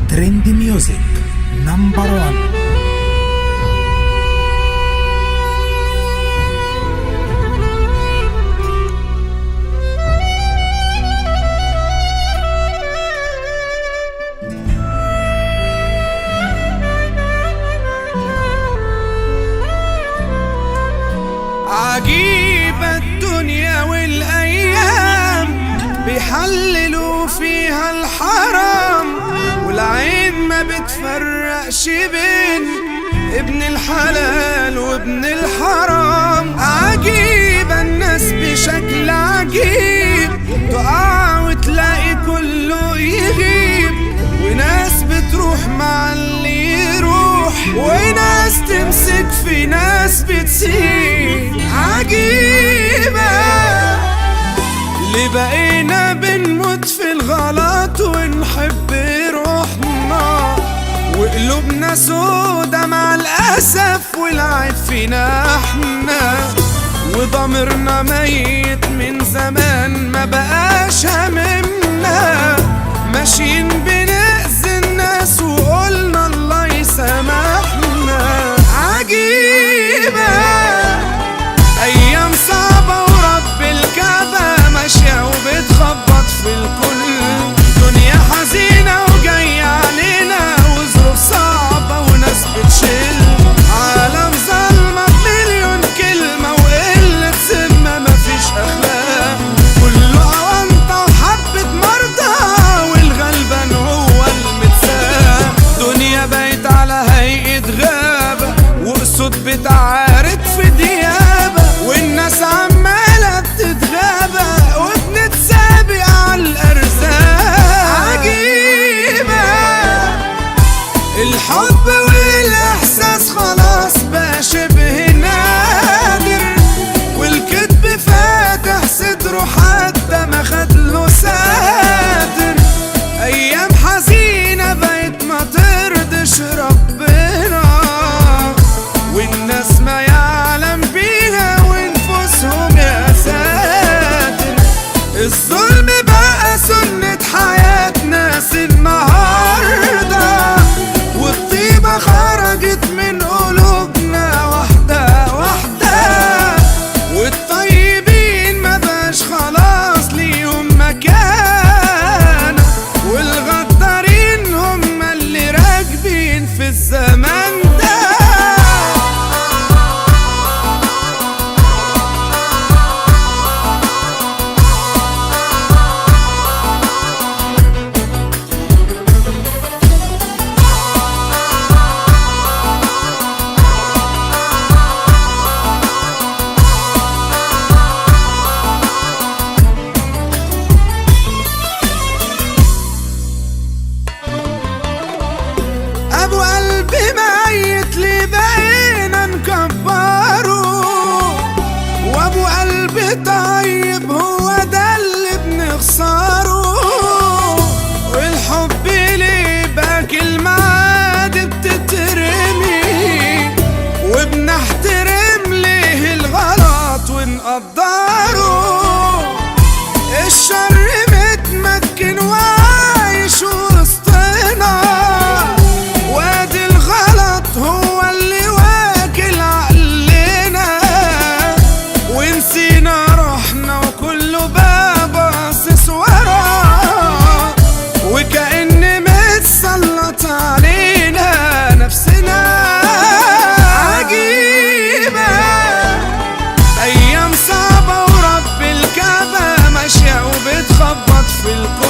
ترند ميوزك نمبر 1. عجيبة الدنيا والأيام بيحللوا فيها الحرام، والعين ما بتفرقش بين ابن الحلال وابن الحرام. عجيبة الناس بشكل عجيب، تقع وتلاقي كله يغيب، وناس بتروح مع اللي يروح، وناس تمسك في ناس بتسيب. عجيبة اللي بقينا بنموت في الغلط ونحب روحنا، وقلوبنا سودا مع الأسف والعيب فينا احنا، وضميرنا ميت من زمان ما بقاش هممنا، ماشيين بنأذي الناس وقلنا الله يسامحنا. عجيبة أيام صعبة ورب الكعبة ماشية وبتخبط في الكل، دنيا حزينة وجاية علينا وظروف صعبة وناس بتشل، عالم ظلمة بمليون كلمة وقلة ذمة مفيش أخلاق، كله أونطة وحبة مرضى والغلبان هو المتساق. دنيا بقت على هيئة غابة وأسود بتعارك في ديابة، والناس عمالة بتتغابى وبنتسابق على الأرزاق. عجيبة الحب والإحساس خلاص بقى شبه نادر، والكذب فاتح صدره حتى ما خدله ساتر، أيام حزينة بقت ما ترضش ربنا، والناس ما يعلم بيها ونفوسهم يا ساتر. الظلم بقى سنة حياة ناس النهاردة، والطيبة خرجت من قلوبنا واحدة واحدة، والطيبين ما بقاش خلاص ليهم مكان، والغدارين هم اللي راكبين في الزمان ده. ابو قلبي ميت ليه بقينا نكبره، وابو قلبي طيب هو ده اللي بنخسره، والحب ليه بقى كلمة عادي بتترمي، وبنحترم ليه الغلط ونقدره. الشر متمكن وعايش وسطنا، وادي الغلط هو اللي واكل عقلنا، ونسينا روحنا وكله بقى باصص وراه، وكأن متسلط علينا نفسنا. عجيبة أيام صعبة ورب الكعبة ماشية وبتخبط في الكل،